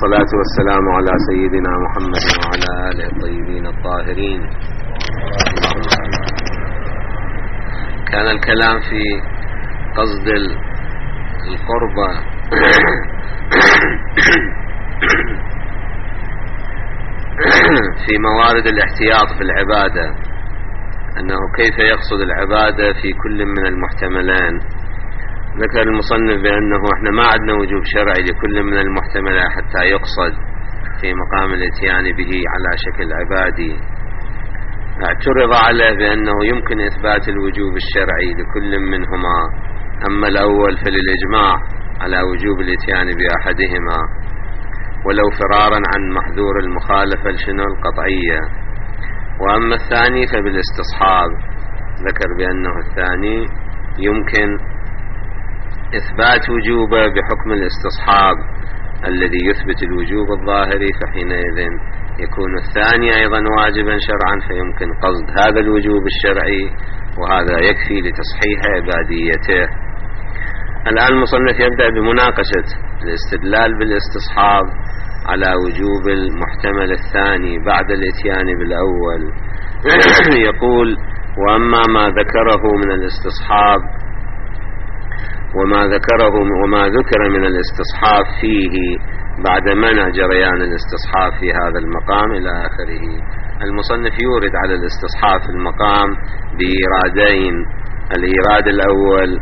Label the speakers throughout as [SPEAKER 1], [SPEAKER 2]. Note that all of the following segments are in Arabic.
[SPEAKER 1] والصلاة والسلام على سيدنا محمد وعلى آله الطيبين الطاهرين. كان الكلام في قصد القربة في موارد الاحتياط في العبادة، أنه كيف يقصد العبادة في كل من المحتملين. ذكر المصنف بأنه احنا ما عندنا وجوب شرعي لكل من المحتملات حتى يقصد في مقام الاتيان به على شكل عبادي. اعترض عليه بأنه يمكن إثبات الوجوب الشرعي لكل منهما، أما الأول فللإجماع على وجوب الاتيان بأحدهما ولو فرارا عن محذور المخالفة لشنو القطعية، وأما الثاني فبالاستصحاب. ذكر بأنه الثاني يمكن إثبات وجوبه بحكم الاستصحاب الذي يثبت الوجوب الظاهري، فحينئذ يكون الثاني أيضا واجبا شرعا، فيمكن قصد هذا الوجوب الشرعي وهذا يكفي لتصحيح عباديته. الآن المصنف يبدأ بمناقشة الاستدلال بالاستصحاب على وجوب المحتمل الثاني بعد الاتيان بالأول. يقول: وأما ما ذكره من الاستصحاب وما ذكر من الاستصحاب فيه بعد منع جريان الاستصحاب في هذا المقام إلى آخره. المصنف يورد على الاستصحاب في المقام بإيرادين. الإيراد الأول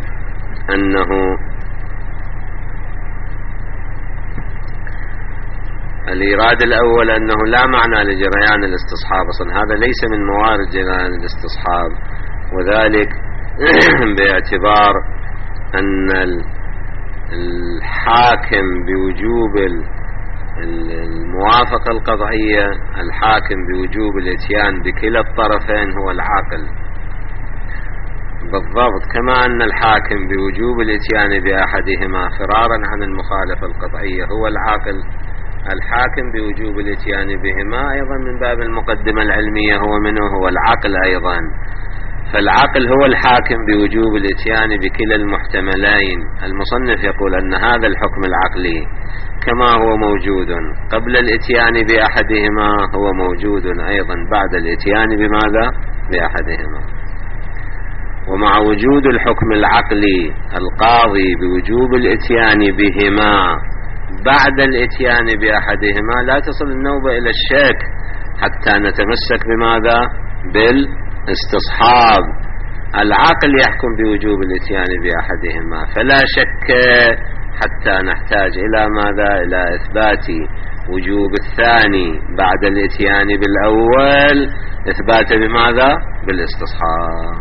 [SPEAKER 1] أنه لا معنى لجريان الاستصحاب أصلا، هذا ليس من موارد جريان الاستصحاب، وذلك باعتبار أن الحاكم بوجوب الموافقة القطعية، الحاكم بوجوب الاتيان بكلا الطرفين هو العاقل بالضبط، كما أن الحاكم بوجوب الاتيان بأحدهما فرارا عن المخالفة القطعية هو العاقل. الحاكم بوجوب الاتيان بهما أيضا من باب المقدمة العلمية هو العقل أيضا، فالعقل هو الحاكم بوجوب الاتيان بكلا المحتملين. المصنف يقول أن هذا الحكم العقلي كما هو موجود قبل الاتيان بأحدهما هو موجود أيضا بعد الاتيان بماذا؟ بأحدهما. ومع وجود الحكم العقلي القاضي بوجوب الاتيان بهما بعد الاتيان بأحدهما لا تصل النوبة إلى الشك حتى نتمسك بماذا؟ بالاستصحاب. العقل يحكم بوجوب الاتيان بأحدهما، فلا شك حتى نحتاج إلى ماذا؟ إلى إثبات وجوب الثاني بعد الاتيان بالأول، إثبات بماذا؟ بالاستصحاب.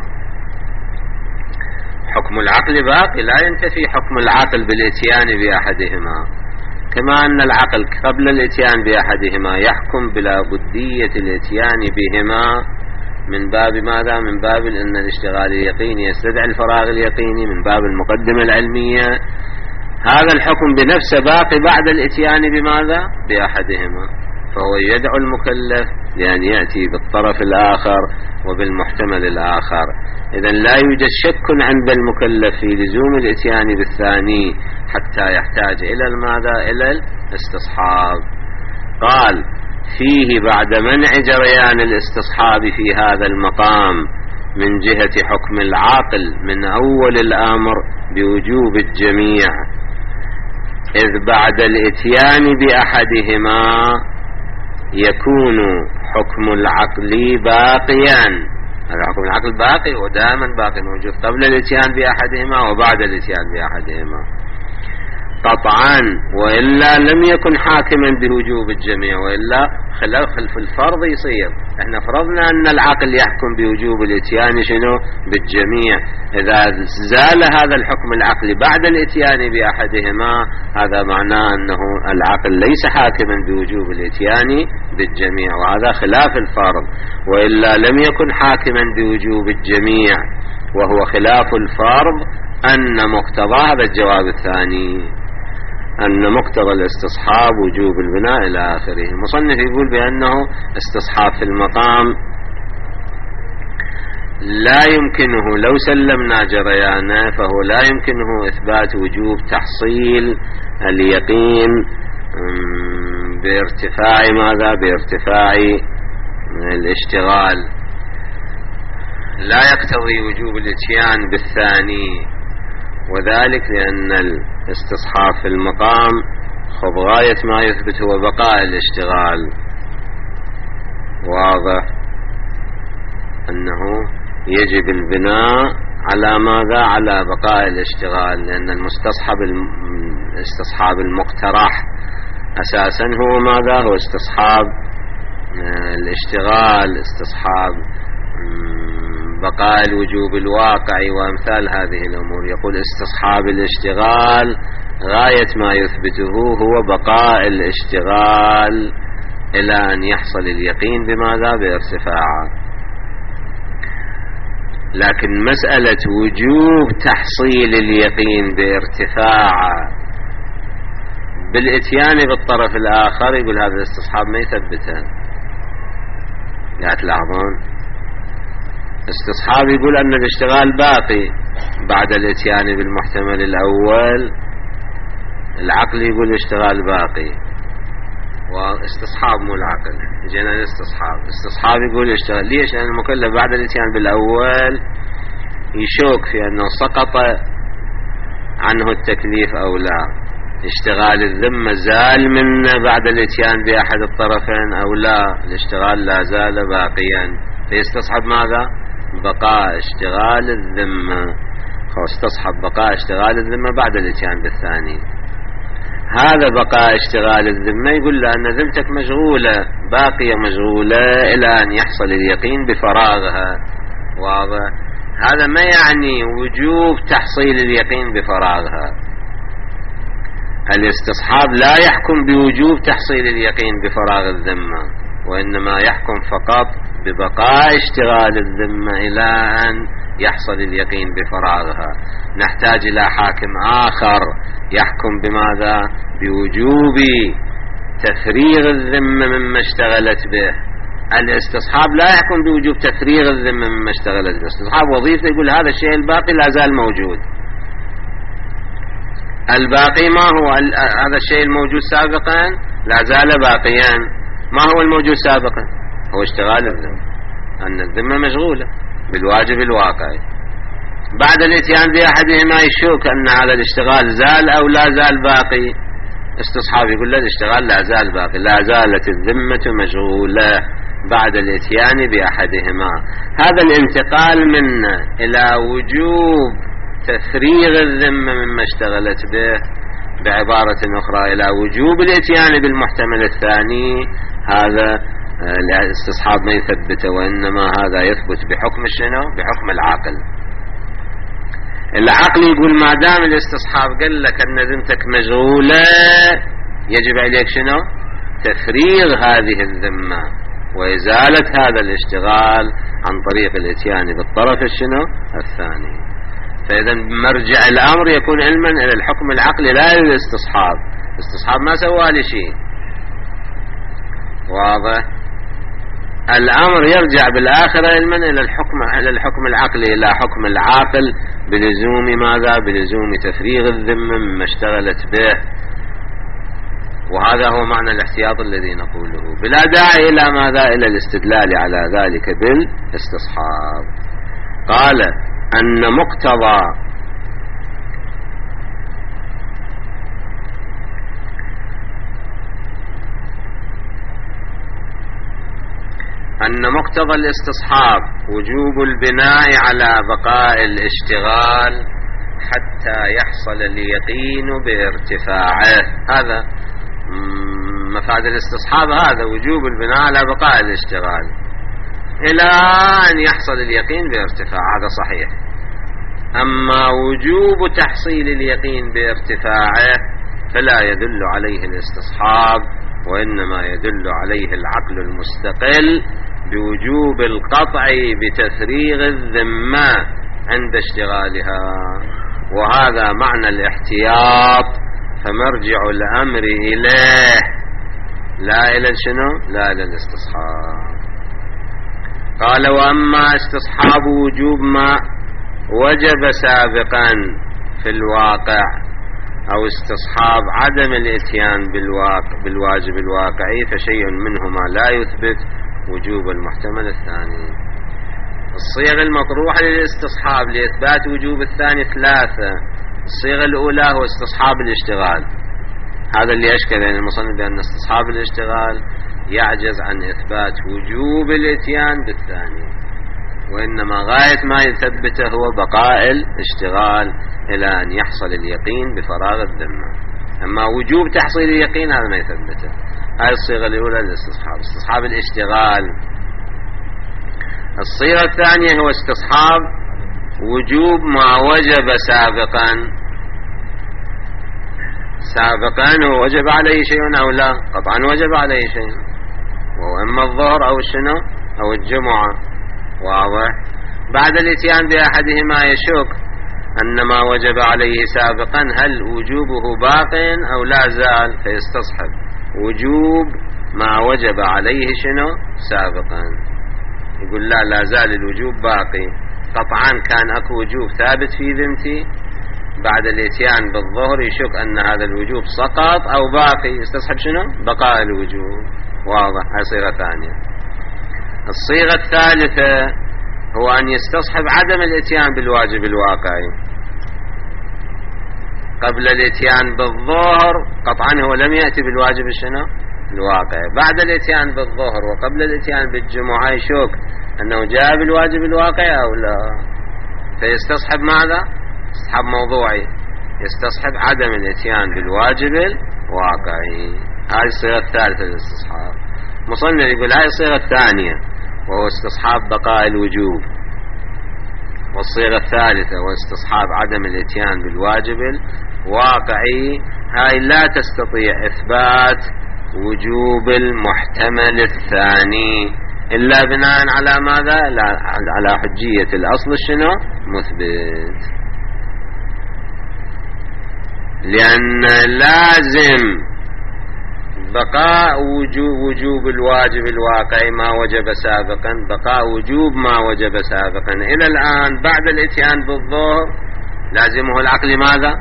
[SPEAKER 1] حكم العقل باقي، لا ينتفي حكم العقل بالاتيان بأحدهما، كما أن العقل قبل الاتيان بأحدهما يحكم بلا بدية الاتيان بهما من باب ماذا؟ من باب أن الاشتغال اليقيني يستدعي الفراغ اليقيني، من باب المقدمة العلمية. هذا الحكم بنفسه باقي بعد الاتيان بماذا؟ بأحدهما، فهو يدعو المكلف لأن يأتي بالطرف الآخر وبالمحتمل الآخر. إذن لا يوجد شك عند المكلف في لزوم الاتيان بالثاني حتى يحتاج إلى ماذا؟ إلى الاستصحاب. قال: فيه بعد منع جريان الاستصحاب في هذا المقام من جهة حكم العاقل من أول الأمر بوجوب الجميع، إذ بعد الاتيان بأحدهما يكون حكم العقل باقيا. هذا حكم العقل باقي ودائما باقي موجود قبل الاتيان بأحدهما وبعد الاتيان بأحدهما قطعا، وإلا لم يكن حاكما بوجوب الجميع، وإلا خلف الفرض يصير. احنا فرضنا أن العقل يحكم بوجوب الاتيان شنو؟ بالجميع. إذا زال هذا الحكم العقلي بعد الاتيان بأحدهما هذا معناه أنه العقل ليس حاكما بوجوب الاتيان بالجميع، وهذا خلاف الفرض. وإلا لم يكن حاكما بوجوب الجميع وهو خلاف الفرض، أن مقتضى هذا الجواب الثاني، أن مقتضى الاستصحاب وجوب البناء إلى آخره. المصنف يقول بأنه استصحاب في المقام لا يمكنه، لو سلمنا جريانه فهو لا يمكنه إثبات وجوب تحصيل اليقين بارتفاع ماذا؟ بارتفاع الاشتغال. لا يقتضي وجوب الاتيان بالثاني، وذلك لأن الاستصحاب في المقام خب غاية ما يثبت هو بقاء الاشتغال. واضح أنه يجب البناء على ماذا؟ على بقاء الاشتغال، لأن الاستصحاب المقترح أساسا هو ماذا؟ هو استصحاب الاشتغال، استصحاب بقاء الوجوب الواقعي وأمثال هذه الأمور. يقول استصحاب الاشتغال غاية ما يثبته هو بقاء الاشتغال إلى أن يحصل اليقين بماذا؟ بارتفاعه. لكن مسألة وجوب تحصيل اليقين بارتفاعه بالاتيان بالطرف الآخر، يقول هذا الاستصحاب ما يثبته. لا تلاحظون استصحاب يقول أن الاشتغال باقي بعد الاتيان بالمحتمل الأول، العقل يقول الاشتغال باقي، واستصحاب مو العقل. جينا الاستصحاب يقول اشتغل. ليش؟ لأن المكلف بعد الاتيان بالأول يشوك في أنه سقط عنه التكليف أو لا، اشتغال الذمة زال منه بعد الاتيان بأحد الطرفين أو لا، الاشتغال لا زال باقيا، فيستصحب ماذا؟ بقاء اشتغال الذمة. استصحب بقاء اشتغال الذمة بعد الاتيان بالثاني. هذا بقاء اشتغال الذمة يقول له أن ذمتك مشغولة، باقية مشغولة إلى أن يحصل اليقين بفراغها. واضح؟ هذا ما يعني وجوب تحصيل اليقين بفراغها. الاستصحاب لا يحكم بوجوب تحصيل اليقين بفراغ الذمة، وإنما يحكم فقط ببقاء اشتغال الذمة إلى أن يحصل اليقين بفراغها. نحتاج إلى حاكم آخر يحكم بماذا؟ بوجوب تفريغ الذمة مما اشتغلت به. الاستصحاب لا يحكم بوجوب تفريغ الذمة مما اشتغلت به. الاستصحاب وظيفته يقول هذا الشيء الباقي لا زال موجود. الباقي ما هو؟ هذا الشيء الموجود سابقا لا زال باقيا. ما هو الموجود سابقا؟ هو اشتغال الذمة، أن الذمة مشغولة بالواجب الواقعي. بعد الاتيان بأحدهما يشوك أن هذا الاشتغال زال أو لا زال باقي، استصحاب يقول له الاشتغال لا زال باقي، لا زالت الذمة مشغولة بعد الاتيان بأحدهما. هذا الانتقال منا إلى وجوب تفريغ الذمة مما اشتغلت به، بعبارة أخرى إلى وجوب الاتيان بالمحتمل الثاني، هذا الاستصحاب ما يثبته، وإنما هذا يثبت بحكم الشنو؟ بحكم العقل. العقل يقول ما دام الاستصحاب قال لك أن ذمتك مشغولة يجب عليك شنو؟ تفريغ هذه الذمة وإزالة هذا الاشتغال عن طريق الاتيان بالطرف الشنو؟ الثاني. فإذا مرجع الأمر يكون علما إلى الحكم العقلي لا إلى الاستصحاب. الاستصحاب ما سوى لي شيء. واضح؟ الأمر يرجع بالآخرة علما إلى الحكم العقلي، إلى حكم العاقل بلزوم ماذا؟ بلزوم تفريغ الذمة مما اشتغلت به. وهذا هو معنى الاحتياط الذي نقوله، بلا داعي إلى ماذا؟ إلى الاستدلال على ذلك بالاستصحاب. قال أن مقتضى الاستصحاب وجوب البناء على بقاء الاشتغال حتى يحصل اليقين بارتفاعه. هذا مفاد الاستصحاب، هذا وجوب البناء على بقاء الاشتغال إلى أن يحصل اليقين بارتفاع، هذا صحيح. أما وجوب تحصيل اليقين بارتفاعه فلا يدل عليه الاستصحاب، وإنما يدل عليه العقل المستقل بوجوب القطع بتفريغ الذمة عند اشتغالها. وهذا معنى الاحتياط، فمرجع الأمر إليه لا إلى شنو؟ لا إلى الاستصحاب. قال وأما استصحاب وجوب ما وجب سابقا في الواقع أو استصحاب عدم الإتيان بالواجب الواقعي، فشيء منهما لا يثبت وجوب المحتمل الثاني. الصيغ المطروحة للاستصحاب لإثبات وجوب الثاني ثلاثة. الصيغة الأولى هو استصحاب الاشتغال، هذا اللي أشكل بين المصنف بأن استصحاب الاشتغال يعجز عن إثبات وجوب الإتيان بالثاني، وإنما غاية ما يثبته هو بقاء الاشتغال إلى أن يحصل اليقين بفراغ الذمة. أما وجوب تحصيل اليقين هذا ما يثبته. هذه الصيغة الأولى للاستصحاب، استصحاب الاشتغال. الصيغة الثانية هو استصحاب وجوب ما وجب سابقا هو وجب عليه شيء أو لا، قطعا وجب عليه شيء، وهو إما الظهر أو الشنو أو الجمعة، واضح. بعد الاتيان بأحدهما يشك أن ما وجب عليه سابقا هل وجوبه باق أو لا زال، فيستصحب وجوب ما وجب عليه شنو سابقا، يقول لا زال الوجوب باقي، قطعا كان اكو وجوب ثابت في ذمتي، بعد الاتيان بالظهر يشك ان هذا الوجوب سقط او باقي، يستصحب شنو بقاء الوجوب، واضح. هاي صيغة ثانية. الصيغة الثالثة هو أن يستصحب عدم الاتيان بالواجب الواقعي قبل الاتيان بالظهر، قطعا هو لم يأتي بالواجب الشنو الواقعي، بعد الاتيان بالظهر وقبل الاتيان بالجمعة يشك أنه جاء بالواجب الواقعي أو لا، فيستصحب ماذا؟ استصحاب موضوعي، يستصحب عدم الاتيان بالواجب الواقعي. هذه الصيغة الثالثة للاستصحاب. مصنف يقول هذه الصيغة الثانية وهو استصحاب بقاء الوجوب، والصيغة الثالثة هو استصحاب عدم الاتيان بالواجب الواقعي. هاي لا تستطيع إثبات وجوب المحتمل الثاني إلا بناء على ماذا؟ على حجية الأصل الشنو مثبت، لأن لازم بقاء وجوب الواجب الواقعي ما وجب سابقا، بقاء وجوب ما وجب سابقا إلى الآن بعد الاتيان بالظهر لازمه العقل ماذا؟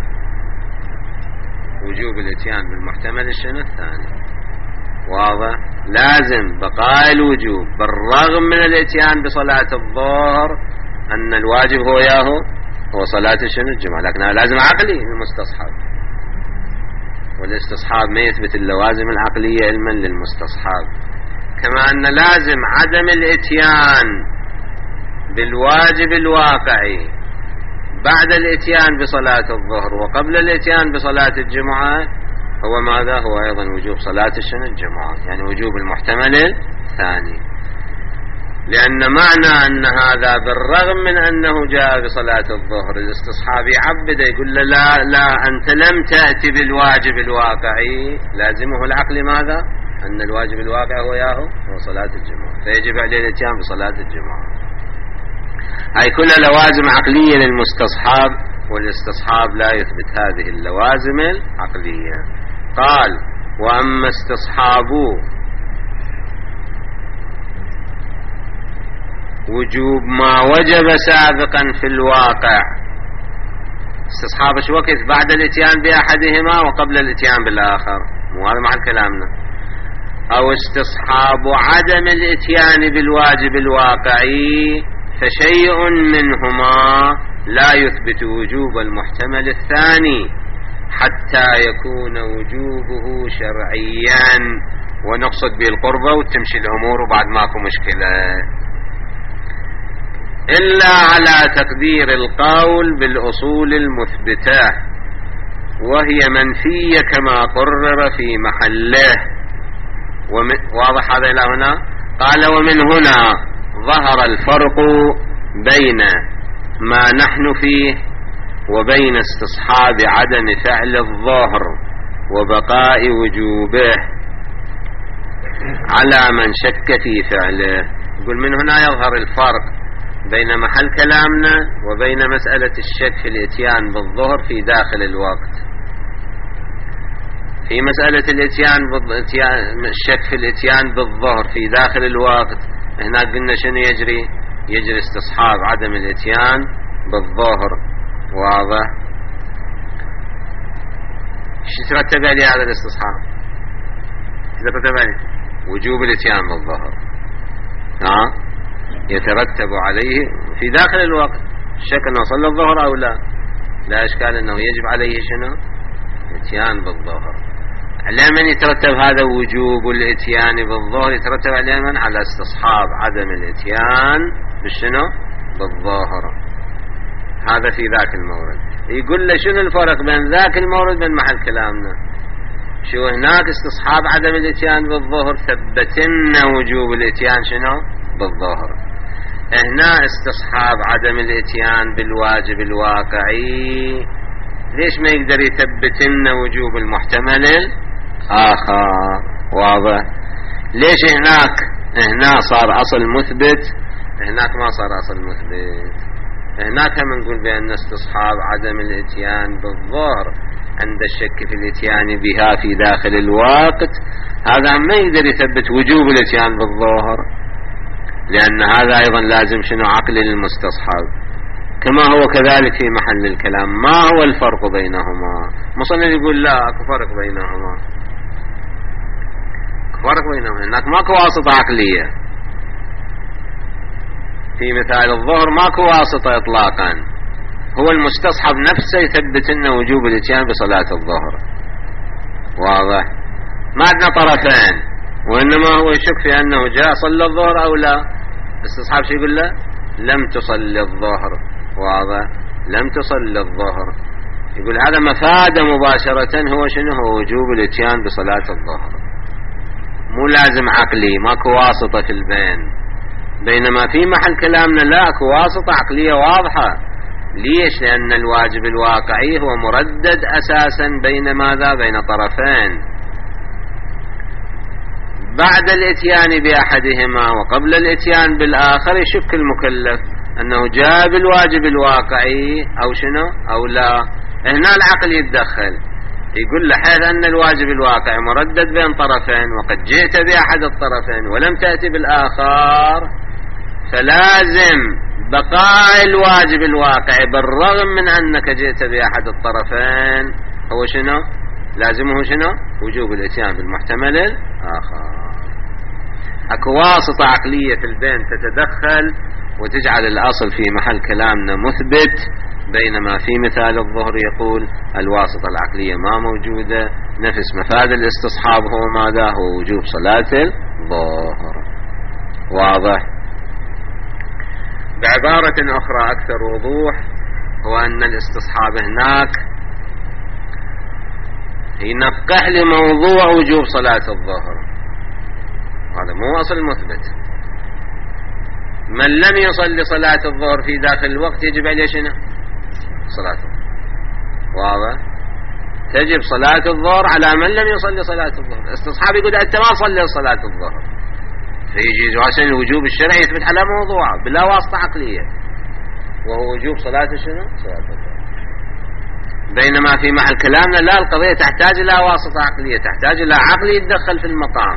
[SPEAKER 1] وجوب الاتيان بالمحتمل الشنو الثاني، واضح. لازم بقاء الوجوب بالرغم من الاتيان بصلاة الظهر أن الواجب هو صلاة الشنو الجمعة، لكنها لازم عقلي للمستصحب، والاستصحاب ما يثبت اللوازم العقلية علما للمستصحاب. كما أن لازم عدم الاتيان بالواجب الواقعي بعد الاتيان بصلاة الظهر وقبل الاتيان بصلاة الجمعة هو ماذا؟ هو أيضا وجوب صلاة الشنو الجمعة، يعني وجوب المحتمل الثاني، لأن معنى أن هذا بالرغم من أنه جاء بصلاة الظهر الاستصحاب يعبد يقول له لا أنت لم تأتي بالواجب الواقعي، لازمه العقل ماذا؟ أن الواجب الواقعي هو صلاة الجمعة، فيجب عليه الاتيان بصلاة الجمعة. هاي كلها لوازم عقلية للمستصحاب، والاستصحاب لا يثبت هذه اللوازم العقلية. قال وأما استصحاب وجوب ما وجب سابقا في الواقع، استصحاب شو وقت؟ بعد الاتيان بأحدهما وقبل الاتيان بالآخر، مو هذا معنى كلامنا. أو استصحاب عدم الاتيان بالواجب الواقعي، فشيء منهما لا يثبت وجوب المحتمل الثاني حتى يكون وجوبه شرعيا، ونقصد به القربة وتمشي الأمور وبعد ماكو مشكلة، إلا على تقدير القول بالأصول المثبتة وهي منفية كما قرر في محله. واضح هذا إلى هنا؟ قال ومن هنا ظهر الفرق بين ما نحن فيه وبين استصحاب عدم فعل الظهر وبقاء وجوبه على من شك في فعله. يقول من هنا يظهر الفرق بين محل كلامنا وبين مسألة الشك في الاتيان بالظهر في داخل الوقت. في مسألة الشك في الاتيان بالظهر في داخل الوقت، هناك قلنا شنو يجري استصحاب عدم الاتيان بالظهر، واضح. شو يترتب عليه هذا الاستصحاب؟ يترتب عليه وجوب الاتيان بالظهر. يترتب عليه في داخل الوقت الشك أنه صلى الظهر أو لا، لا إشكال أنه يجب عليه شنو؟ الاتيان بالظهر. على من يترتب هذا وجوب الاتيان بالظهر؟ يترتب على من؟ على استصحاب عدم الاتيان بالشنو؟ بالظهر. هذا في ذاك المورد. يقول له شنو الفرق بين ذاك المورد وبين محل كلامنا؟ شو هناك استصحاب عدم الاتيان بالظهر ثبتنا وجوب الاتيان شنو؟ بالظهر. هنا استصحاب عدم الاتيان بالواجب الواقعي، ليش ما يقدر يثبت لنا وجوب المحتمل الآخر؟ واضح؟ ليش هنا صار أصل مثبت، هناك ما صار أصل مثبت؟ هناك هم نقول بأن استصحاب عدم الاتيان بالظهر عند الشك في الاتيان بها في داخل الوقت، هذا ما يقدر يثبت وجوب الاتيان بالظهر، لأن هذا أيضا لازم شنو؟ عقل للمستصحب. كما هو كذلك في محل الكلام ما هو الفرق بينهما؟ مصنف يقول لا اكو فرق بينهما، فرق بينهما، هناك ماكو واسطة عقلية في مثال الظهر، ماكو واسطة اطلاقا، هو المستصحب نفسه يثبت لنا وجوب الاتيان بصلاة الظهر. واضح؟ ما عندنا طرفين، وإنما هو يشك في أنه جاء صلى الظهر أو لا. استصحاب شو يقول له؟ لم تصلي الظهر. واضح؟ لم تصلي الظهر، يقول هذا مفاد مباشرة هو شنو؟ هو وجوب الاتيان بصلاة الظهر، مو لازم عقلي، ماكو واسطة في البين. بينما في محل كلامنا لا، اكو واسطة عقلية واضحة. ليش؟ لأن الواجب الواقعي هو مردد أساسا بين ماذا؟ بين طرفين، بعد الاتيان بأحدهما وقبل الاتيان بالآخر يشك المكلف أنه جاء بالواجب الواقعي أو شنو أو لا. هنا العقل يتدخل، يقول له حيث أن الواجب الواقعي مردد بين طرفين وقد جئت بأحد الطرفين ولم تأتي بالآخر، فلازم بقاء الواجب الواقعي بالرغم من أنك جئت بأحد الطرفين هو شنو؟ لازمه شنو؟ وجوب الاتيان بالمحتمل الآخر. اكو واسطة عقلية في البين تتدخل وتجعل الأصل في محل كلامنا مثبت، بينما في مثال الظهر يقول الواسطة العقلية ما موجودة، نفس مفاد الاستصحاب هو ماذا؟ هو وجوب صلاة الظهر. واضح؟ بعبارة أخرى أكثر وضوح، هو أن الاستصحاب هناك ينقح لموضوع وجوب صلاة الظهر، هذا مو أصل مثبت. من لم يصلي صلاة الظهر في داخل الوقت يجب عليه شنو؟ صلاة الظهر. واضح؟ تجب صلاة الظهر على من لم يصلي صلاة الظهر. استصحاب يقول أنت ما صلي صلاة الظهر، فيجي عشان الوجوب الشرعي يثبت على موضوع بلا واسطة عقلية، وهو وجوب صلاة شنو؟ صلاة الظهر. بينما في محل كلامنا لا، القضية تحتاج إلى واسطة عقلية، تحتاج إلى عقل يتدخل في المقام.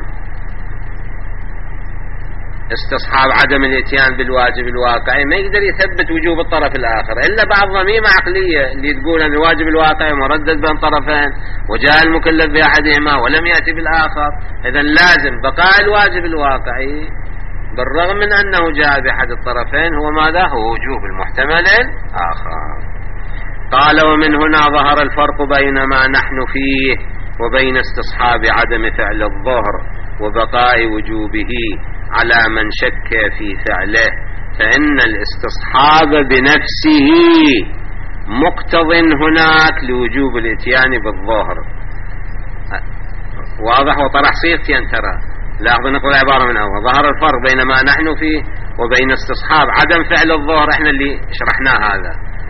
[SPEAKER 1] استصحاب عدم الاتيان بالواجب الواقعي ما يقدر يثبت وجوب الطرف الآخر إلا بعض ضميمة عقلية اللي تقول أن الواجب الواقعي مردد بين طرفين وجاء المكلف بأحدهما ولم يأتي بالآخر، إذن لازم بقاء الواجب الواقعي بالرغم من أنه جاء بأحد الطرفين هو ماذا؟ هو وجوب المحتمل الآخر. قال ومن هنا ظهر الفرق بين ما نحن فيه وبين استصحاب عدم فعل الظهر وبقاء وجوبه على من شك في فعله، فإن الاستصحاب بنفسه مقتض هناك لوجوب الاتيان بالظهر. واضح؟ وطرح صيغتين ترى، لاحظوا نقول عبارة من أول. ظهر الفرق بين ما نحن فيه وبين استصحاب عدم فعل الظهر، احنا اللي شرحناه هذا،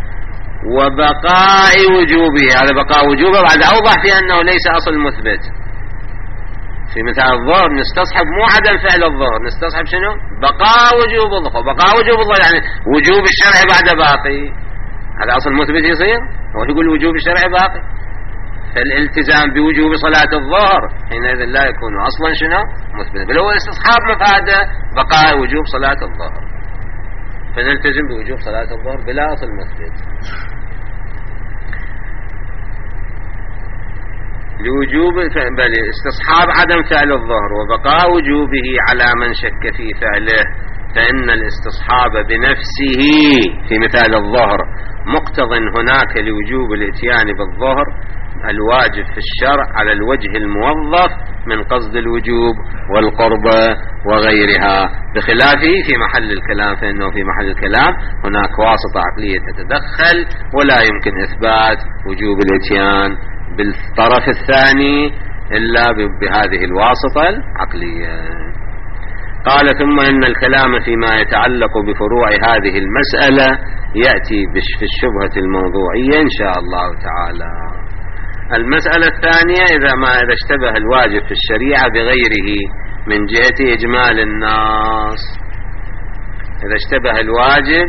[SPEAKER 1] وبقاء وجوبه، هذا بقاء وجوبه بعد أوضح في أنه ليس أصل مثبت. في مثال الظهر نستصحب مو عدم فعل الظهر، نستصحب شنو؟ بقاء وجوب الظهر. بقاء وجوب الظهر يعني وجوب الشرع بعد باقي، هذا أصل مثبت يصير، هو يقول وجوب الشرع باقي، فالالتزام بوجوب صلاة الظهر حينئذ لا يكون أصلا شنو؟ مثبت، بل هو استصحاب مفاده بقاء وجوب صلاة الظهر، فنلتزم بوجوب صلاة الظهر بلا أصل مثبت. لوجوب بل استصحاب عدم فعل الظهر وبقاء وجوبه على من شك في فعله، فإن الاستصحاب بنفسه في مثال الظهر مقتض هناك لوجوب الاتيان بالظهر الواجب في الشرع على الوجه الموظف من قصد الوجوب والقربة وغيرها، بخلافه في محل الكلام، فإنه في محل الكلام هناك واسطة عقلية تتدخل ولا يمكن إثبات وجوب الاتيان بالطرف الثاني إلا بهذه الواسطة العقلية. قال ثم إن الكلام فيما يتعلق بفروع هذه المسألة يأتي في الشبهة الموضوعية إن شاء الله تعالى. المسألة الثانية إذا اشتبه الواجب في الشريعة بغيره من جهة إجمال الناس، إذا اشتبه الواجب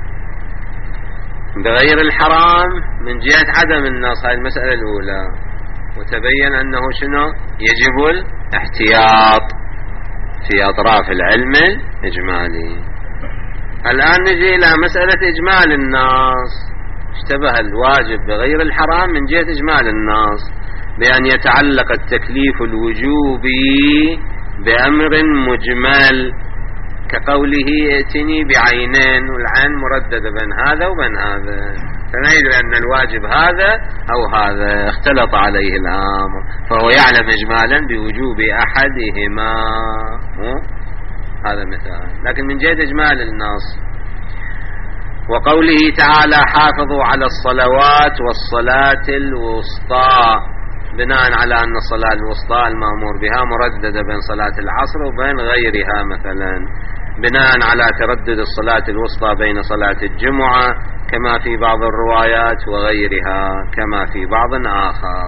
[SPEAKER 1] بغير الحرام من جهة عدم النص، هذه المسألة الأولى، وتبين أنه شنو يجب الاحتياط في أطراف العلم الإجمالي. الآن نجي إلى مسألة إجمال الناس، اشتبه الواجب بغير الحرام من جهة إجمال الناس بأن يتعلق التكليف الوجوبي بأمر مجمل كقوله ائتني بعينين، والعين مرددة بين هذا وبين هذا، فما يدري أن الواجب هذا أو هذا، اختلط عليه الأمر فهو يعلم إجمالا بوجوب أحدهما، هذا مثال. لكن من جهة إجمال النص وقوله تعالى حافظوا على الصلوات والصلاة الوسطى، بناء على أن الصلاة الوسطى المأمور بها مرددة بين صلاة العصر وبين غيرها، مثلا بناء على تردد الصلاة الوسطى بين صلاة الجمعة كما في بعض الروايات وغيرها كما في بعض آخر.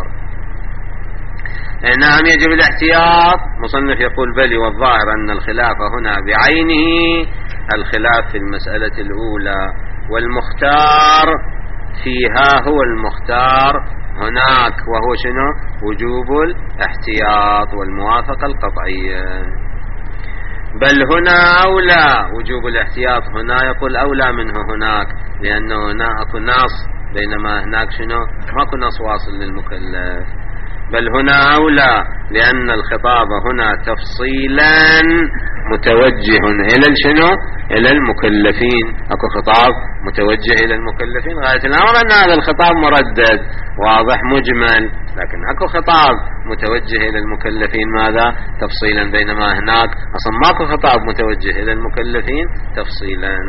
[SPEAKER 1] نعم يجب الاحتياط. مصنف يقول بلي، والظاهر أن الخلاف هنا بعينه الخلاف في المسألة الأولى، والمختار فيها هو المختار هناك وهو شنو؟ وجوب الاحتياط والموافقة القطعية. بل هنا أولى وجوب الاحتياط، هنا يقول أولى منه هناك، لأنه هناك نص بينما هناك شنو؟ ماكو نص واصل للمكلف. بل هنا أولى لأن الخطاب هنا تفصيلا متوجه إلى شنو؟ إلى المكلفين، أكو خطاب متوجه إلى المكلفين، غاية الأمر أن هذا الخطاب مردد واضح مجمل، لكن أكو خطاب متوجه إلى المكلفين ماذا؟ تفصيلا، بينما هناك أصلا ماكو خطاب متوجه إلى المكلفين تفصيلا.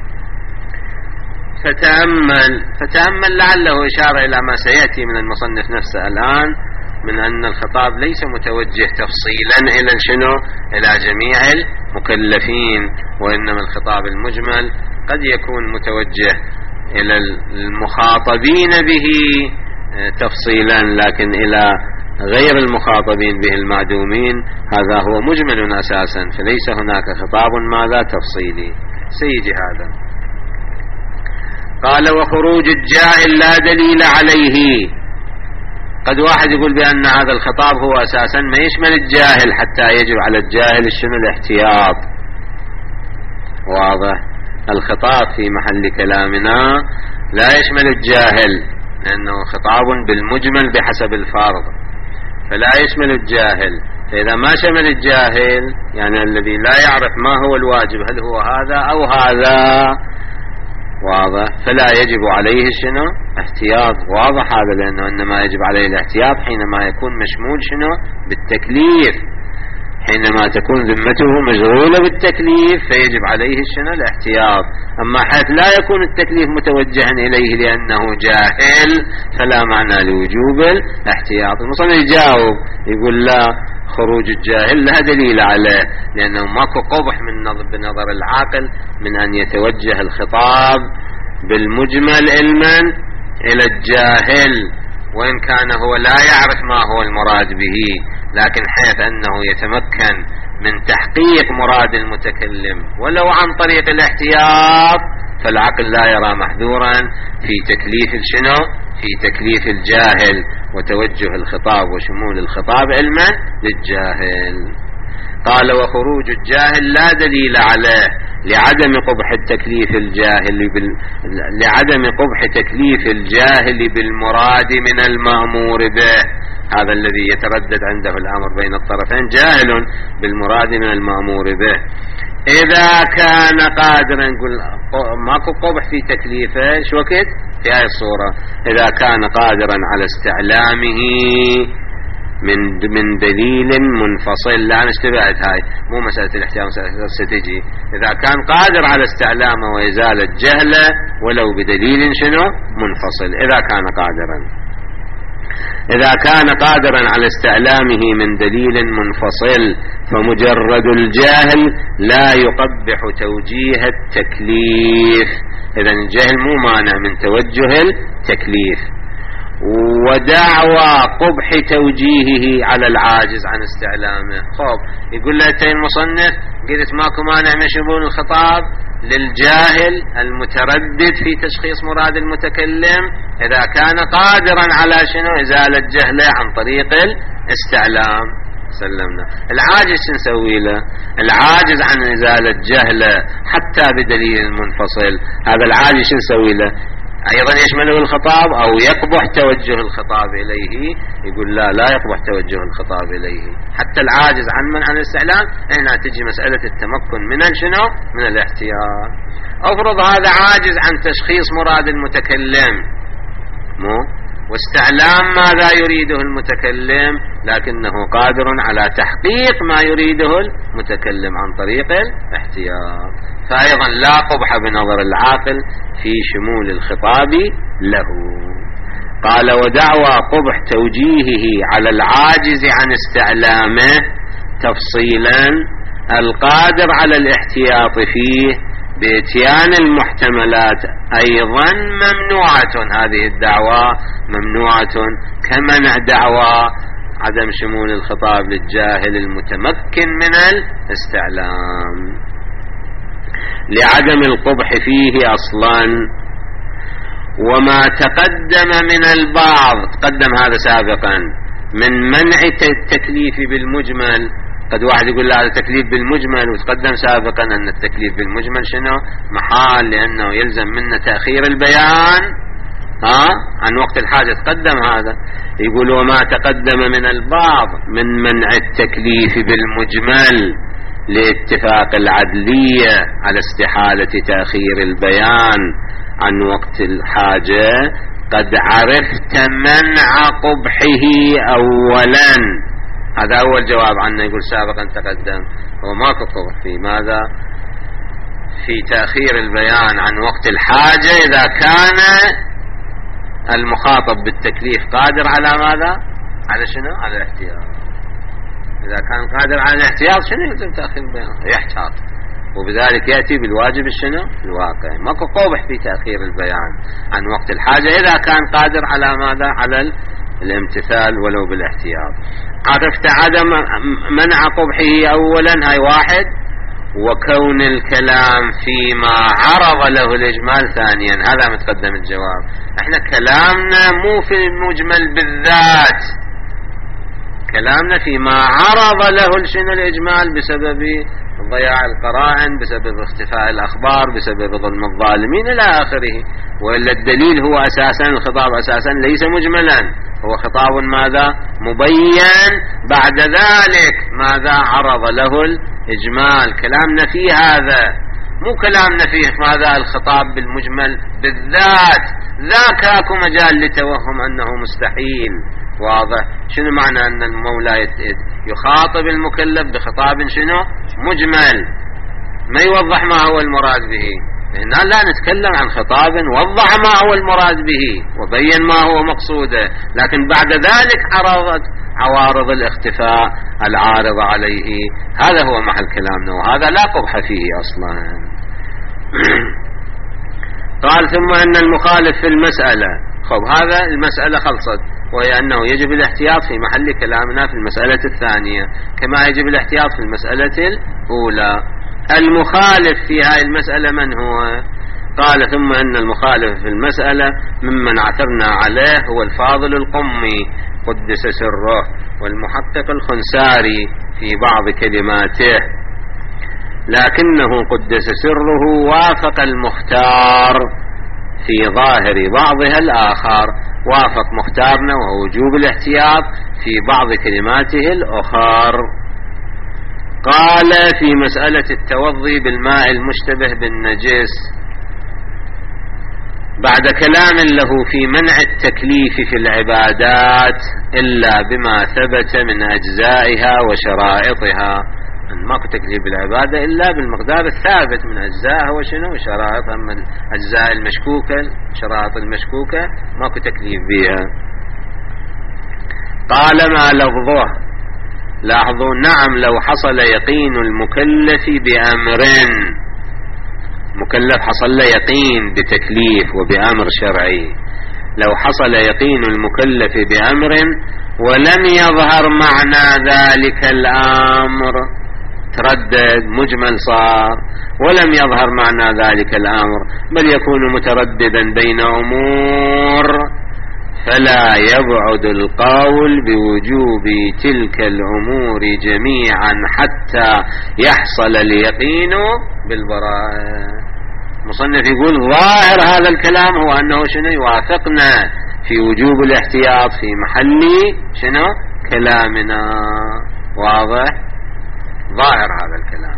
[SPEAKER 1] فتأمل لعله إشارة إلى ما سيأتي من المصنف نفسه الآن، من أن الخطاب ليس متوجه تفصيلا إلى شنو؟ إلى جميع المكلفين، وإنما الخطاب المجمل قد يكون متوجه إلى المخاطبين به تفصيلا، لكن إلى غير المخاطبين به المعدومين هذا هو مجمل أساسا، فليس هناك خطاب ماذا؟ تفصيلي. سيجي هذا. قال وخروج الجاهل لا دليل عليه. قد واحد يقول بأن هذا الخطاب هو أساسا ما يشمل الجاهل، حتى يجب على الجاهل شنو؟ الاحتياط. واضح؟ الخطاب في محل كلامنا لا يشمل الجاهل، لأنه خطاب بالمجمل بحسب الفرض، فلا يشمل الجاهل. فإذا ما شمل الجاهل يعني الذي لا يعرف ما هو الواجب، هل هو هذا أو هذا، واضح؟ فلا يجب عليه شنو؟ احتياط. واضح هذا، لأنه إنما يجب عليه الاحتياط حينما يكون مشمول شنو؟ بالتكليف، حينما تكون ذمته مشغولة بالتكليف فيجب عليه شنو؟ الاحتياط. أما حيث لا يكون التكليف متوجها إليه لأنه جاهل فلا معنى لوجوب الاحتياط. المصنف يجاوب يقول لا، خروج الجاهل لا دليل عليه، لأنه ماكو قبح بنظر العاقل من أن يتوجه الخطاب بالمجمل علما إلى الجاهل، وإن كان هو لا يعرف ما هو المراد به، لكن حيث أنه يتمكن من تحقيق مراد المتكلم ولو عن طريق الاحتياط، فالعقل لا يرى محذورا في تكليف شنو؟ في تكليف الجاهل وتوجه الخطاب وشمول الخطاب علما للجاهل. قال وخروج الجاهل لا دليل عليه لعدم قبح التكليف الجاهل لعدم قبح تكليف الجاهل بالمراد من المأمور به. هذا الذي يتردد عنده الأمر بين الطرفين جاهل بالمراد من المأمور به. إذا كان قادرا، نقول ماكو قبح في تكليفه، شو وقت في هاي الصورة؟ إذا كان قادرا على استعلامه من دليل منفصل. لا اشتبهت هاي، مو مسألة الاحتياط، مسألة ستجي. إذا كان قادر على استعلامه وإزالة جهله ولو بدليل شنو منفصل. إذا كان قادرا على استعلامه من دليل منفصل فمجرد الجاهل لا يقبح توجيه التكليف. إذا الجهل مو مانع من توجه التكليف. ودعوى قبح توجيهه على العاجز عن استعلامه. خب يقول له المصنف قلت ماكو مانع من شمول الخطاب للجاهل المتردد في تشخيص مراد المتكلم إذا كان قادرا على شنو إزالة جهله عن طريق الاستعلام. سلمنا. العاجز نسوي له؟ العاجز عن إزالة جهله حتى بدليل منفصل، هذا العاجز نسوي له؟ أيضا يشمله الخطاب أو يقبح توجه الخطاب إليه؟ يقول لا يقبح توجه الخطاب إليه حتى العاجز عن الاستعلام. هنا تجي مسألة التمكن من شنو؟ من الاحتياط. أفرض هذا عاجز عن تشخيص مراد المتكلم، واستعلام ماذا يريده المتكلم، لكنه قادر على تحقيق ما يريده المتكلم عن طريق الاحتياط، فأيضا لا قبح بنظر العاقل في شمول الخطاب له. قال ودعوى قبح توجيهه على العاجز عن استعلامه تفصيلا القادر على الاحتياط فيه بإتيان المحتملات أيضا ممنوعة. هذه الدعوة ممنوعة كمنع دعوى عدم شمول الخطاب للجاهل المتمكن من الاستعلام لعدم القبح فيه أصلا. وما تقدم من البعض، تقدم هذا سابقا، من منع التكليف بالمجمل. قد واحد يقول لا هذا تكليف بالمجمل، وتقدم سابقا أن التكليف بالمجمل شنو؟ محال، لأنه يلزم منا تأخير البيان عن وقت الحاجة. تقدم هذا. يقول وما تقدم من البعض من منع التكليف بالمجمل لاتفاق العدلية على استحالة تأخير البيان عن وقت الحاجة قد عرفت منع قبحه أولا. هذا أول جواب عنه. يقول سابقا تقدم هو ماكو قبح في ماذا؟ في تأخير البيان عن وقت الحاجة إذا كان المخاطب بالتكليف قادر على ماذا؟ على شنو؟ على الاحتياط. إذا كان قادر على الاحتياط شنو يلزم تأخير البيان؟ يحتاط، وبذلك يأتي بالواجب الشنو؟ الواقع. ماكو قبح في تأخير البيان عن وقت الحاجة إذا كان قادر على ماذا؟ على الامتثال ولو بالاحتياط. عرفت عدم منع قبحه أولا، هاي واحد. وكون الكلام فيما عرض له الإجمال ثانيا، هذا متقدم الجواب. احنا كلامنا مو في المجمل بالذات، كلامنا فيما عرض له الإجمال بسبب ضياع القرائن، بسبب اختفاء الأخبار، بسبب ظلم الظالمين إلى آخره. وإلا الدليل هو أساسا، الخطاب أساسا ليس مجملا، هو خطاب ماذا؟ مبين بعد ذلك ماذا عرض له الإجمال. كلامنا فيه هذا، مو كلامنا فيه ماذا؟ الخطاب بالمجمل بالذات، ذاك اكو مجال لتوهم أنه مستحيل. واضح؟ شنو معنى أن المولى يخاطب المكلف بخطاب شنو؟ مجمل، ما يوضح ما هو المراد به. هنا لا نتكلم عن خطاب وضح ما هو المراد به وبين ما هو مقصوده، لكن بعد ذلك عرضت عوارض الاختفاء العارضة عليه. هذا هو محل كلامنا، وهذا لا قبح فيه أصلا. قال ثم أن المخالف في المسألة. خب هذا المسألة خلصت، وهي أنه يجب الاحتياط في محل كلامنا في المسألة الثانية كما يجب الاحتياط في المسألة الأولى. المخالف في هذه المسألة من هو؟ قال ثم أن المخالف في المسألة ممن عثرنا عليه هو الفاضل القمي قدس سره، والمحقق الخنساري في بعض كلماته، لكنه قدس سره وافق المختار في ظاهر بعضها الآخر. وافق مختارنا ووجوب الاحتياط في بعض كلماته الأخر. قال في مسألة التوضي بالماء المشتبه بالنجس بعد كلام له في منع التكليف في العبادات إلا بما ثبت من أجزائها وشرائطها، ماكو تكليف بالعبادة إلا بالمقدار الثابت من أجزائها وشنو وشرائطها. أما الأجزاء المشكوكة الشرائط المشكوكة ماكو تكليف بها. قال ما لفظه، لاحظوا نعم لو حصل يقين المكلف بأمر، مكلف حصل له يقين بتكليف وبأمر شرعي، لو حصل يقين المكلف بأمر ولم يظهر معنى ذلك الأمر، تردد مجمل صار ولم يظهر معنى ذلك الأمر بل يكون مترددا بين أمور، فلا يبعد القول بوجوب تلك الأمور جميعا حتى يحصل اليقين بالبراءة. مصنف يقول ظاهر هذا الكلام هو أنه شنو يوافقنا في وجوب الاحتياط في محل شنو كلامنا، واضح ظاهر هذا الكلام.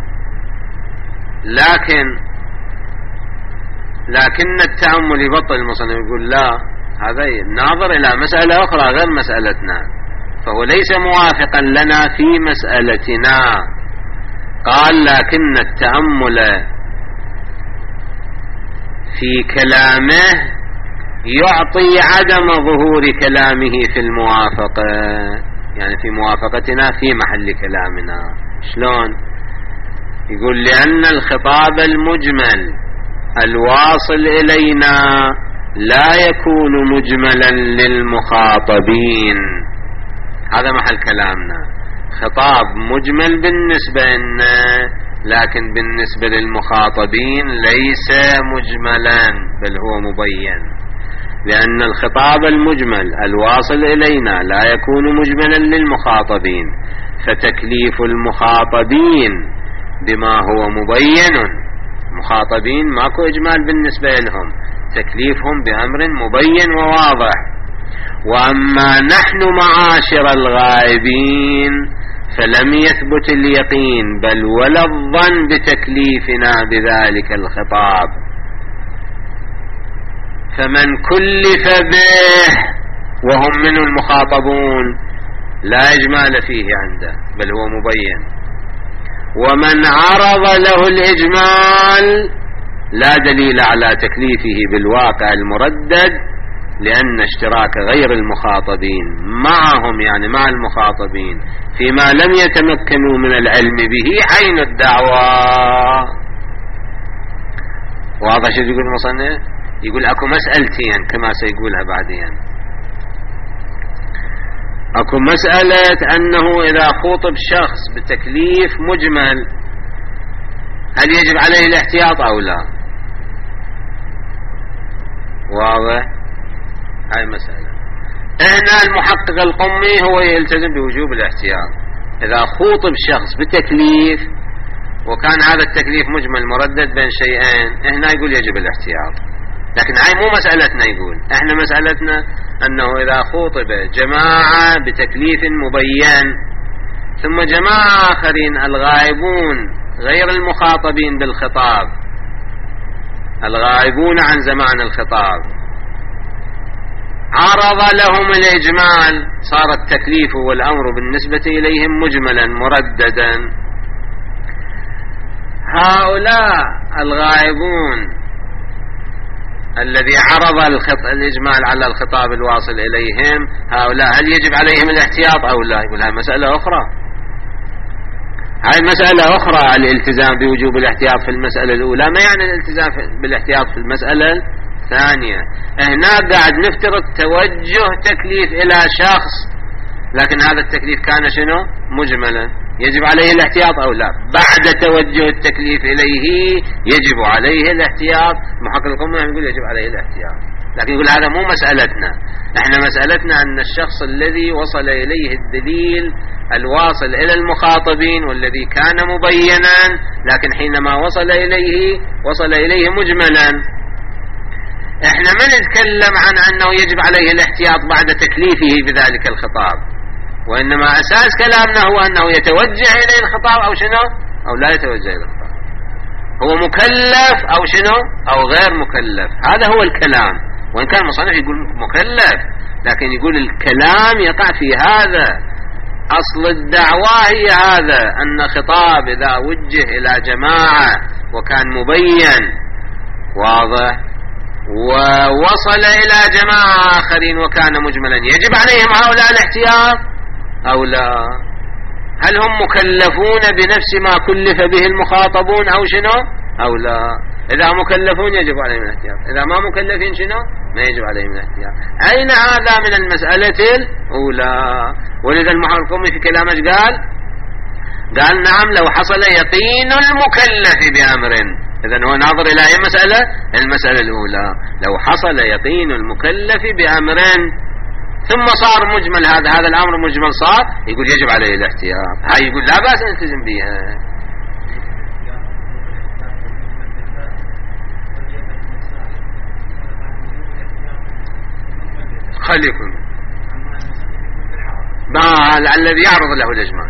[SPEAKER 1] لكن التأمل يبطل. المصنف يقول لا، هذا ناظر إلى مسألة أخرى غير مسألتنا، فهو ليس موافقا لنا في مسألتنا. قال لكن التأمل في كلامه يعطي عدم ظهور كلامه في الموافقة، يعني في موافقتنا في محل كلامنا. شلون؟ يقول لأن الخطاب المجمل الواصل إلينا لا يكون مجملا للمخاطبين، هذا محل كلامنا. خطاب مجمل بالنسبة لنا لكن بالنسبة للمخاطبين ليس مجملا بل هو مبين، لأن الخطاب المجمل الواصل إلينا لا يكون مجملا للمخاطبين، فتكليف المخاطبين بما هو مبين، مخاطبين ماكو إجمال بالنسبة لهم، تكليفهم بأمر مبين وواضح. وأما نحن معاشر الغائبين فلم يثبت اليقين بل ولا الظن بتكليفنا بذلك الخطاب، فمن كلف به وهم منه المخاطبون لا إجمال فيه عنده بل هو مبين، ومن عرض له الإجمال لا دليل على تكليفه بالواقع المردد، لأن اشتراك غير المخاطبين معهم يعني مع المخاطبين فيما لم يتمكنوا من العلم به عين الدعوة. واضح شو يقول المصنف؟ يقول اكو مسألتين كما سيقولها بعدين. اكو مسألة انه اذا خوطب شخص بتكليف مجمل هل يجب عليه الاحتياط او لا؟ واضح؟ هاي مسألة. هنا المحقق القمي هو يلتزم بوجوب الاحتياط. اذا خوطب شخص بتكليف وكان هذا التكليف مجمل مردد بين شيئين، هنا يقول يجب الاحتياط، لكن هاي مو مسألتنا. يقول احنا مسألتنا انه اذا خوطب جماعة بتكليف مبين ثم جماعة اخرين الغائبون غير المخاطبين بالخطاب، الغائبون عن زمان الخطاب، عرض لهم الإجمال، صار التكليف والأمر بالنسبة إليهم مجملا مرددا. هؤلاء الغائبون الذي عرض الإجمال على الخطاب الواصل إليهم، هؤلاء هل يجب عليهم الاحتياط أو لا؟ يقول هاي مسألة أخرى، هاي مسألة أخرى. الالتزام بوجوب الاحتياط في المسألة الأولى ما يعني الالتزام بالاحتياط في المسألة ثانية. هنا قاعد نفترض توجه تكليف إلى شخص، لكن هذا التكليف كان شنو؟ مجملا، يجب عليه الاحتياط أو لا؟ بعد توجه التكليف إليه يجب عليه الاحتياط. محقق القمة يقول يجب عليه الاحتياط، لكن يقول هذا مو مسألتنا. احنا مسألتنا أن الشخص الذي وصل إليه الدليل الواصل إلى المخاطبين والذي كان مبينا، لكن حينما وصل إليه مجملا. احنا ما نتكلم عن أنه يجب عليه الاحتياط بعد تكليفه بذلك الخطاب، وإنما أساس كلامنا هو أنه يتوجه إليه الخطاب أو شنو، أو لا يتوجه إليه الخطاب، هو مكلف أو شنو أو غير مكلف. هذا هو الكلام، وإن كان المصنف يقول مكلف، لكن يقول الكلام يقع في هذا. أصل الدعوة هي هذا، أن خطاب إذا وجه إلى جماعة وكان مبين واضح ووصل إلى جماعة آخرين وكان مجملا، يجب عليهم هؤلاء الاحتياط أو لا؟ هل هم مكلفون بنفس ما كلف به المخاطبون أو شنو أو لا؟ إذا مكلفون يجب عليهم الاحتياط، إذا ما مكلفين شنو ما يجب عليهم الاحتياط. أين هذا من المسألة الأولى؟ ولذا المحور القومي في كلامه قال نعم لو حصل يقين المكلف بأمر، إذن هو ناظر إلى أي مسألة؟ المسألة الأولى، لو حصل يقين المكلف بأمر ثم صار مجمل، هذا الأمر مجمل صار، يقول يجب عليه الاحتياط. هاي يقول لا بأس أن نلتزم بها. خليكم الذي يعرض له الإجمال،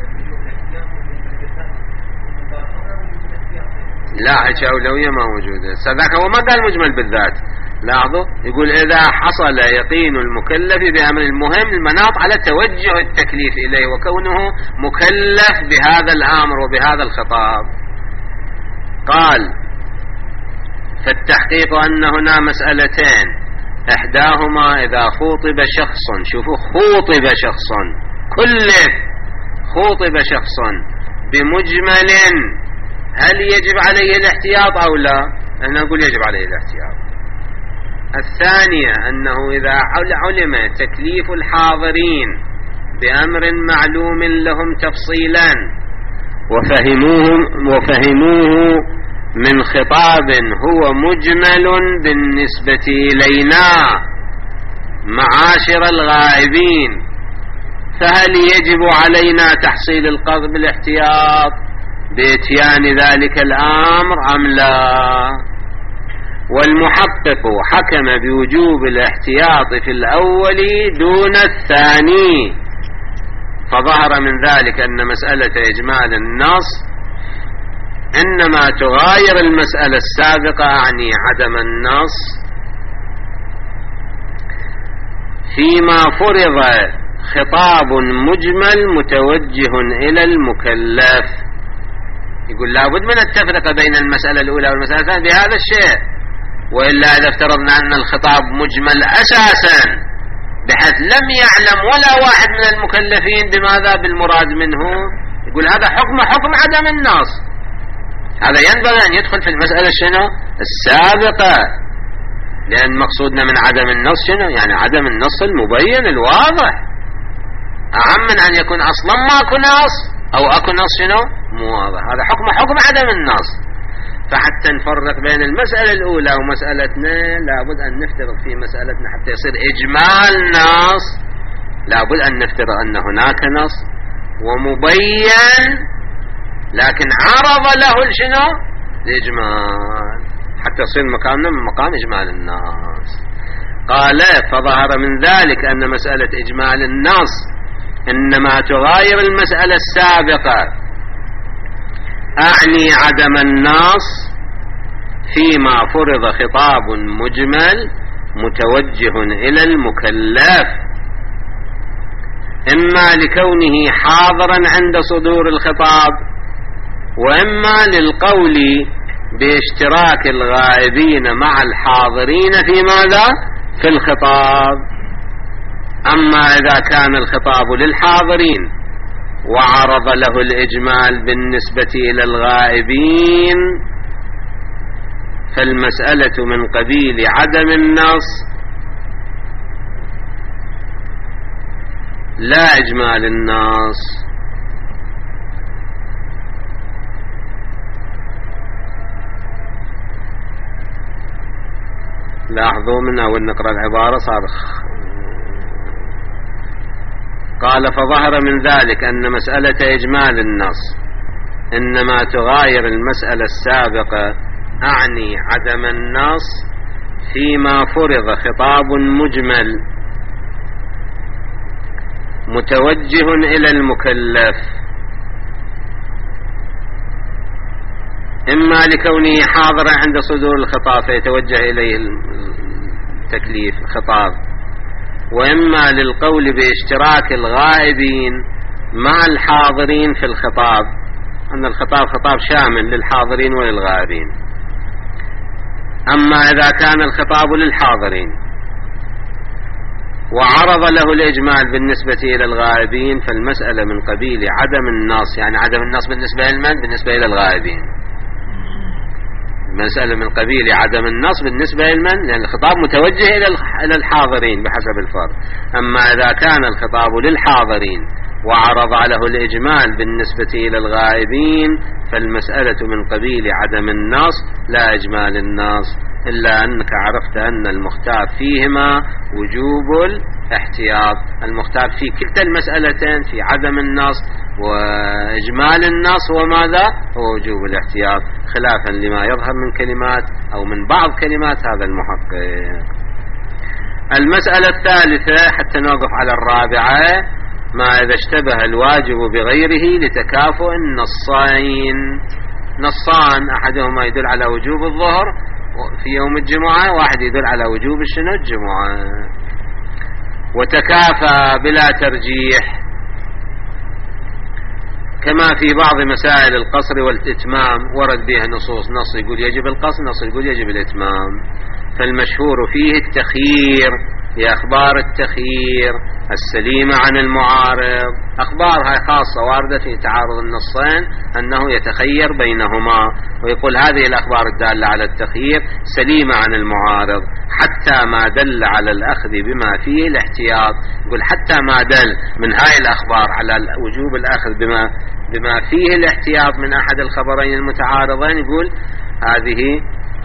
[SPEAKER 1] لا هيك أولوية ما موجودة. ذاك هو ما قال مجمل بالذات، لاحظوا يقول إذا حصل يقين المكلف بأمر المهم المناط على توجه التكليف إليه وكونه مكلف بهذا الأمر وبهذا الخطاب. قال فالتحقيق أن هنا مسألتين، إحداهما إذا خوطب شخص، شوفوا خوطب شخص، كلف خوطب شخص بمجمل، هل يجب عليه الاحتياط أو لا؟ أنا نقول يجب عليه الاحتياط. الثانية أنه إذا علم تكليف الحاضرين بأمر معلوم لهم تفصيلا وفهموه من خطاب هو مجمل بالنسبة إلينا معاشر الغائبين، فهل يجب علينا تحصيل القصد بالاحتياط بإتيان ذلك الأمر أم لا؟ والمحقق حكم بوجوب الاحتياط في الأول دون الثاني، فظهر من ذلك أن مسألة إجمال النص إنما تغاير المسألة السابقة، أعني عدم النص، فيما فرض خطاب مجمل متوجه إلى المكلف. يقول لابد من التفرقة بين المسألة الأولى والمسألة الثانية بهذا الشيء، وإلا إذا افترضنا أن الخطاب مجمل أساسا بحيث لم يعلم ولا واحد من المكلفين بماذا بالمراد منه، يقول هذا حكم عدم النص، هذا ينبغي أن يدخل في المسألة شنو السابقة، لأن مقصودنا من عدم النص شنو يعني عدم النص المبين الواضح، أعم من أن يكون أصلا ما أكو نص أو أكو نص شنو مو واضح. هذا حكم عدم النص. فحتى نفرق بين المسألة الأولى ومسألتنا لابد أن نفترض في مسألتنا حتى يصير إجمال نص، لابد أن نفترض أن هناك نص ومبين لكن عرض له شنو الإجمال حتى يصير مقامنا من مقام إجمال النص. قال فظهر من ذلك أن مسألة إجمال النص إنما تغاير المسألة السابقة، أعني عدم النص فيما فرض خطاب مجمل متوجه إلى المكلف، إما لكونه حاضرا عند صدور الخطاب، وإما للقول باشتراك الغائبين مع الحاضرين في ماذا في الخطاب. أما إذا كان الخطاب للحاضرين وعرض له الإجمال بالنسبة إلى الغائبين فالمسألة من قبيل عدم النص لا إجمال النص. لاحظوا من أول نقرأ العبارة صارخ. قال فظهر من ذلك أن مسألة إجمال النص إنما تغاير المسألة السابقة، أعني عدم النص فيما فرض خطاب مجمل متوجه إلى المكلف، إما لكونه حاضرا عند صدور الخطاب فيتوجه إليه التكليف الخطاب، وإما للقول باشتراك الغائبين مع الحاضرين في الخطاب، أن الخطاب خطاب شامل للحاضرين وللغائبين. أما إذا كان الخطاب للحاضرين وعرض له الإجمال بالنسبة إلى الغائبين فالمسألة من قبيل عدم النص، يعني عدم النص بالنسبة لمن؟ بالنسبة إلى الغائبين. مسألة من قبيل عدم النص بالنسبة لمن؟ لأن الخطاب متوجه إلى الحاضرين بحسب الفرض. أما إذا كان الخطاب للحاضرين وعرض له الإجمال بالنسبة إلى الغائبين فالمسألة من قبيل عدم النص لا إجمال النص، إلا أنك عرفت أن المختار فيهما وجوب الاحتياط. المختار في كلتا المسألتين، في عدم النص وإجمال النص، وماذا هو وجوب الاحتياط، خلافا لما يظهر من كلمات أو من بعض كلمات هذا المحقق. المسألة الثالثة حتى نوقف على الرابعة، ما إذا اشتبه الواجب بغيره لتكافؤ النصين. نصان أحدهما يدل على وجوب الظهر في يوم الجمعة، واحد يدل على وجوب الجمعة، وتكافى بلا ترجيح، كما في بعض مسائل القصر والإتمام ورد بها نصوص، نص يقول يجب القصر، نص يقول يجب الإتمام. فالمشهور فيه التخيير لأخبار التخيير السليمة عن المعارض. أخبار هاي خاصة واردة في تعارض النصين أنه يتخير بينهما، ويقول هذه الأخبار الدالة على التخيير سليمة عن المعارض حتى ما دل على الأخذ بما فيه الاحتياط. يقول حتى ما دل من هاي الأخبار على وجوب الأخذ بما فيه الاحتياط من أحد الخبرين المتعارضين، يقول هذه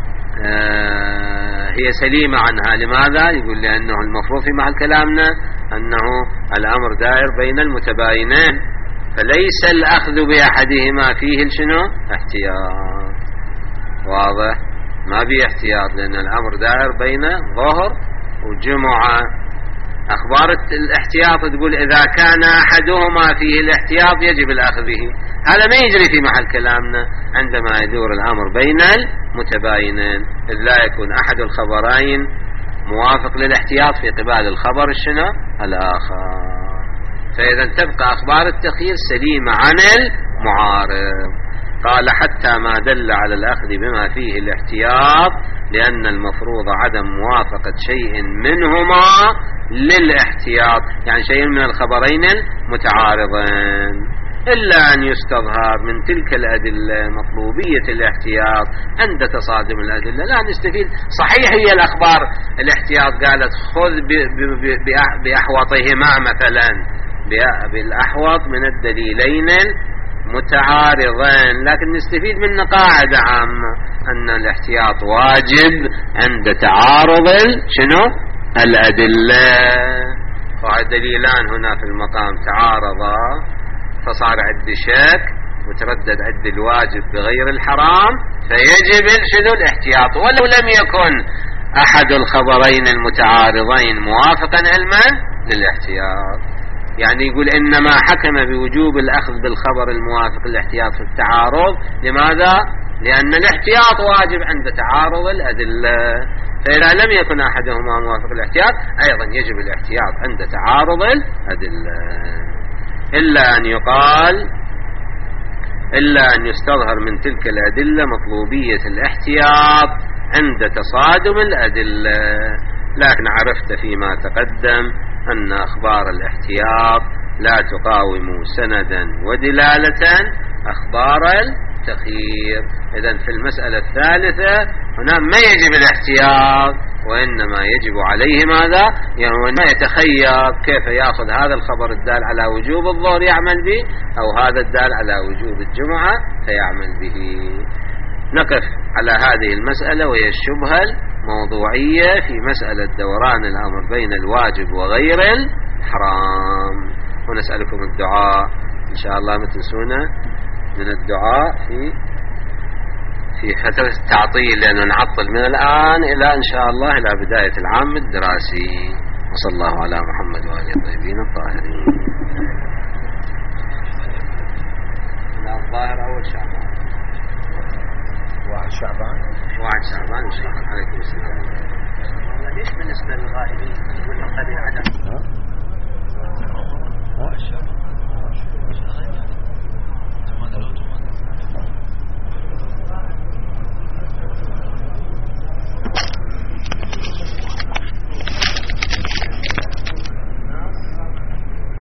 [SPEAKER 1] هي سليمة عنها. لماذا؟ يقول لأنه المفروض في محل كلامنا أنه الأمر دائر بين المتباينين، فليس الأخذ بأحدهما فيه شنو؟ احتياط. واضح؟ ما بيه احتياط، لأن الأمر دائر بين ظهر وجمعة. أخبار الاحتياط تقول إذا كان أحدهما فيه الاحتياط يجب الأخذ به، هذا ما يجري في محل كلامنا عندما يدور الأمر بين المتباينين، إذ لا يكون أحد الخبرين موافق للاحتياط في قبال الخبر الشنو الآخر. فإذا تبقى أخبار التخيير سليمة عن المعارض. قال حتى ما دل على الأخذ بما فيه الاحتياط، لأن المفروض عدم موافقة شيء منهما للاحتياط، يعني شيء من الخبرين المتعارضين، إلا أن يستظهر من تلك الأدلة مطلوبية الاحتياط عند تصادم الأدلة. لا نستفيد. صحيح هي الأخبار الاحتياط قالت خذ بأحوطهما مثلا، بالأحوط من الدليلين متعارضين، لكن نستفيد من قاعدة عامة أن الاحتياط واجب عند تعارض شنو الأدلة. فالدليلان هنا في المقام تعارضا فصار عد شك وتردد عد الواجب بغير الحرام، فيجب شنو الاحتياط ولو لم يكن أحد الخبرين المتعارضين موافقا علما للاحتياط. يعني يقول إنما حكم بوجوب الأخذ بالخبر الموافق للاحتياط في التعارض. لماذا؟ لأن الاحتياط واجب عند تعارض الأدلة، فإذا لم يكن أحدهما موافق للاحتياط أيضا يجب الاحتياط عند تعارض الأدلة، إلا أن يستظهر من تلك الأدلة مطلوبية الاحتياط عند تصادم الأدلة. لكن عرفت فيما تقدم أن أخبار الاحتياط لا تقاوم سندا ودلالة أخبار التخيير. إذن في المسألة الثالثة هنا ما يجب الاحتياط، وإنما يجب عليه ماذا؟ يعني ما يتخير كيف يأخذ هذا الخبر الدال على وجوب الظهر يعمل به، أو هذا الدال على وجوب الجمعة فيعمل به. نقف على هذه المسألة وهي الشبهة الموضوعية في مسألة دوران الأمر بين الواجب وغير الحرام. ونسألكم الدعاء إن شاء الله، ما تنسونا من الدعاء في في فترة التعطيل، لأنه نعطل من الآن إلى إن شاء الله إلى بداية العام الدراسي. وصلى الله على محمد وآله الطيبين الطاهرين. الظاهر أول شعبان،
[SPEAKER 2] 1 شعبان
[SPEAKER 1] 1 شعبان إن شاء الله. عليكم السلام.
[SPEAKER 3] ليش بالنسبة للغائبين يقول قد